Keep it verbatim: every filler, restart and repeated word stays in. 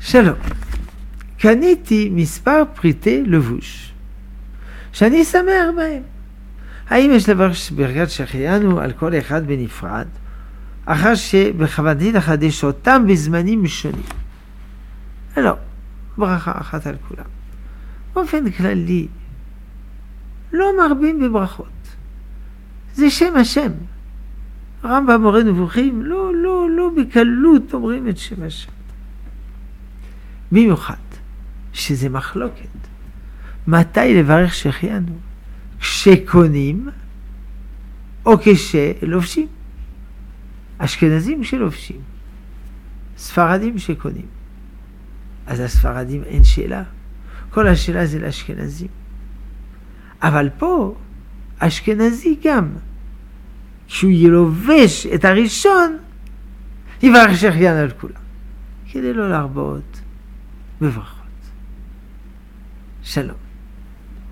שלום, קניתי מספר פריטי לבוש שאני שמח בהם. האם יש לברך ברכת שהחיינו על כל אחד בנפרד, אחר שבכוונתי לחדש אותם בזמנים שונים? לא, ברכה אחת על כולם. באופן כללי, לא מרבים בברכות. זה שם השם. רמב"ם מורה נבוכים, לא, לא, לא בקלות אומרים את שם השם. במיוחד, שזה מחלוקת. מתי לברך שהחיינו? כשקונים או כשלובשים? אשכנזים שלובשים, ספרדים שקונים. אז הספרדים אין שאלה. כל השאלה זה לאשכנזים. אבל פה, אשכנזי גם, כשהוא ילובש את הראשון, יברך שהחיינו על כולם. כדי לא להרבות בברכות. שלום.